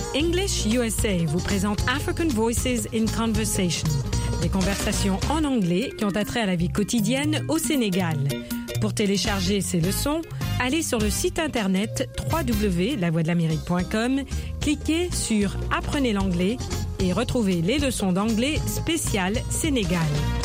English USA vous présente African Voices in Conversation, des conversations en anglais qui ont attrait à la vie quotidienne au Sénégal. Pour télécharger ces leçons, allez sur le site internet www.lavoixdelamérique.com, cliquez sur « Apprenez l'anglais » et retrouvez les leçons d'anglais spéciales Sénégal.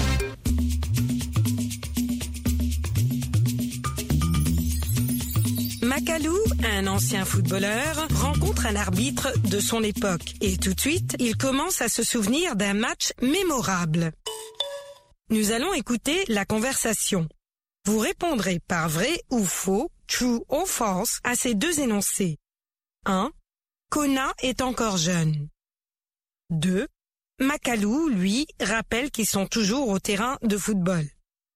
Macalou, un ancien footballeur, rencontre un arbitre de son époque et tout de suite, il commence à se souvenir d'un match mémorable. Nous allons écouter la conversation. Vous répondrez par vrai ou faux, true or false, à ces deux énoncés. 1. Kona est encore jeune. 2. Macalou, lui, rappelle qu'ils sont toujours au terrain de football.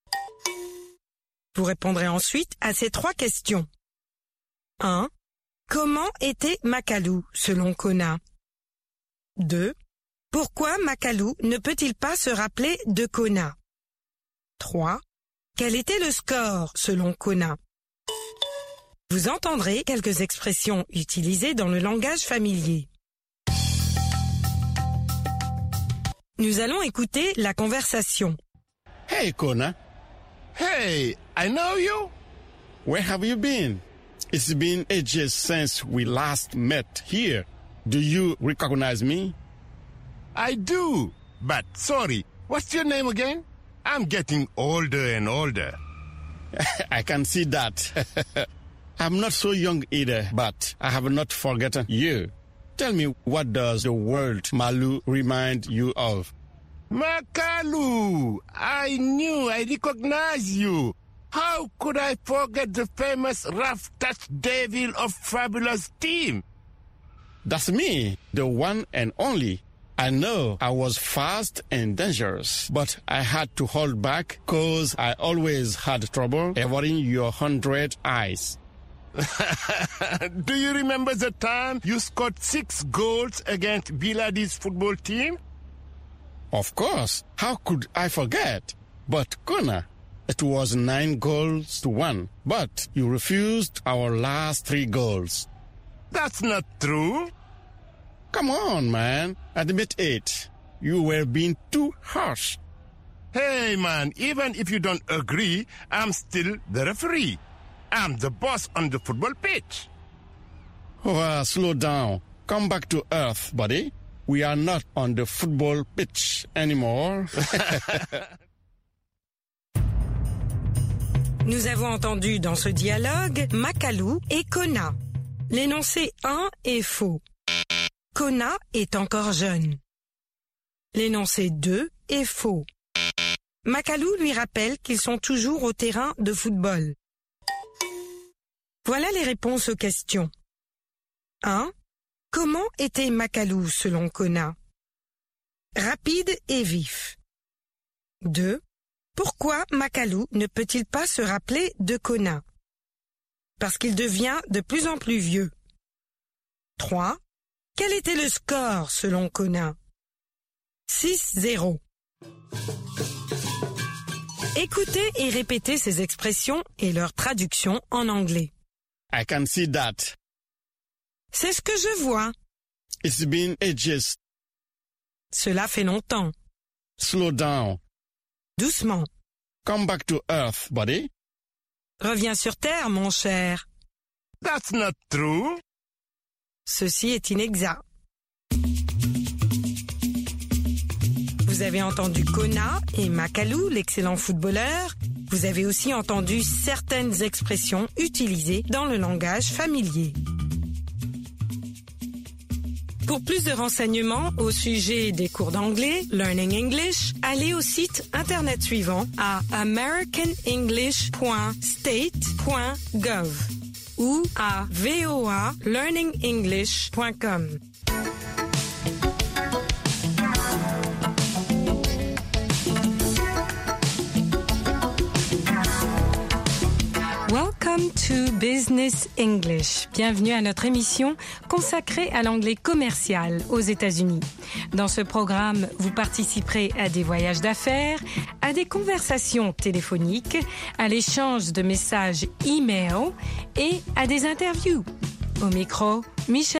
Vous répondrez ensuite à ces trois questions. 1. Comment était Macalou, selon Kona? 2. Pourquoi Macalou ne peut-il pas se rappeler de Kona? 3. Quel était le score, selon Kona? Vous entendrez quelques expressions utilisées dans le langage familier. Nous allons écouter la conversation. Hey, Kona. Hey, I know you. Where have you been? It's been ages since we last met here. Do you recognize me? I do, but sorry, what's your name again? I'm getting older and older. I can see that. I'm not so young either, but I have not forgotten you. Tell me, what does the word Malu remind you of? Macalou, I knew I recognized you. How could I forget the famous rough touch devil of Fabulous team? That's me, the one and only. I know I was fast and dangerous, but I had to hold back because I always had trouble avoiding your 100 eyes. Do you remember the time you scored 6 goals against Biladi's football team? Of course. How could I forget? But Kona, it was 9-1, but you refused our last 3 goals. That's not true. Come on, man. Admit it. You were being too harsh. Hey, man, even if you don't agree, I'm still the referee. I'm the boss on the football pitch. Slow down. Come back to earth, buddy. We are not on the football pitch anymore. Nous avons entendu dans ce dialogue Macalou et Kona. L'énoncé 1 est faux. Kona est encore jeune. L'énoncé 2 est faux. Macalou lui rappelle qu'ils sont toujours au terrain de football. Voilà les réponses aux questions. 1. Comment était Macalou selon Kona? Rapide et vif. 2. Pourquoi Macalou ne peut-il pas se rappeler de Kona? Parce qu'il devient de plus en plus vieux. 3. Quel était le score selon Kona? 6-0. Écoutez et répétez ces expressions et leur traduction en anglais. I can see that. C'est ce que je vois. It's been ages. Cela fait longtemps. Slow down. Doucement. Come back to earth, buddy. Reviens sur terre, mon cher. That's not true. Ceci est inexact. Vous avez entendu Kona et Macalou, l'excellent footballeur. Vous avez aussi entendu certaines expressions utilisées dans le langage familier. Pour plus de renseignements au sujet des cours d'anglais, Learning English, allez au site internet suivant à americanenglish.state.gov ou à voalearningenglish.com. Welcome to Business English. Bienvenue à notre émission consacrée à l'anglais commercial aux États-Unis. Dans ce programme, vous participerez à des voyages d'affaires, à des conversations téléphoniques, à l'échange de messages e-mail et à des interviews. Au micro, Michel.